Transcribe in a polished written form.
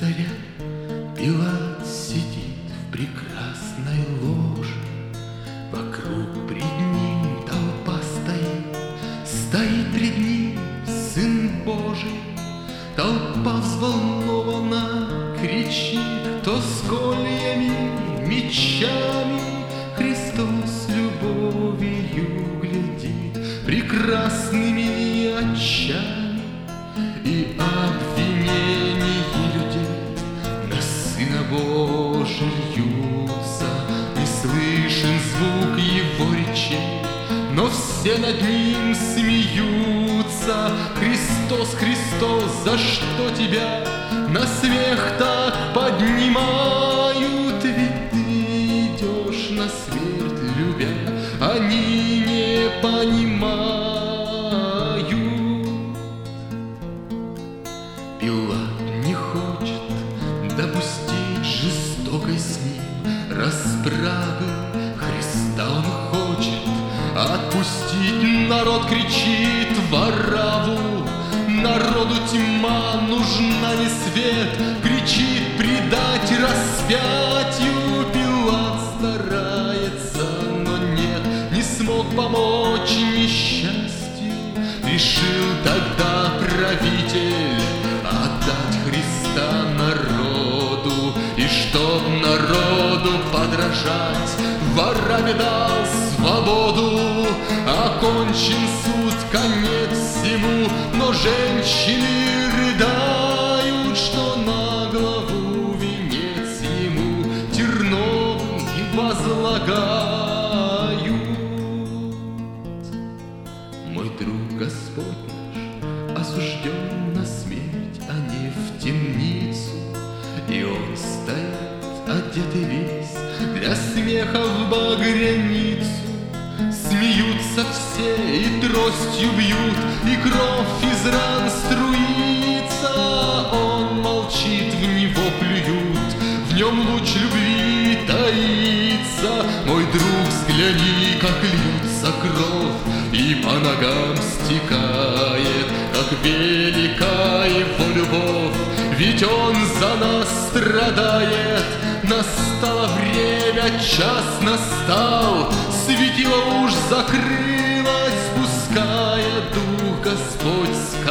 заря, Пилат сидит в прекрасной ложе, вокруг пред ним толпа стоит, стоит пред ним Сын Божий. Толпа взволнована кричит, кто с кольями, мечами, Христос любовью глядит прекрасными очами, и обвинения людей на Сына Божий льются. Не слышен звук Его речей, но все над Ним смеются. Христос, Христос, за что Тебя на смех так поднимают? Ведь Ты идешь на смерть, любя, они не понимают. Пилат не хочет допустить жестокой с ним расправы. Христа он хочет отпустить. Народ кричит вораву, народу тьма, нужна не свет. Кричит предать распятию. Пилат старается, но нет, не смог помочь несчастью. Решил тогда правитель отдать Христа народу, и чтоб народу подражать, вораве дал свободу. Окончен суд, конец всему, но женщины рыдают, что на голову венец ему терновый возлагают. Мой друг Господь наш осужден на смерть, а не в темницу, и он стоит, одетый весь для смеха в багряницу. Смеются все и тростью бьют, и кровь из ран струится. Он молчит, в него плюют, в нем луч любви таится. Мой друг, взгляни, как льется кровь, и по ногам стекает, как велика его любовь, ведь он за нас страдает. Настало время, час настал, светило уж закрылось, пуская Дух Господь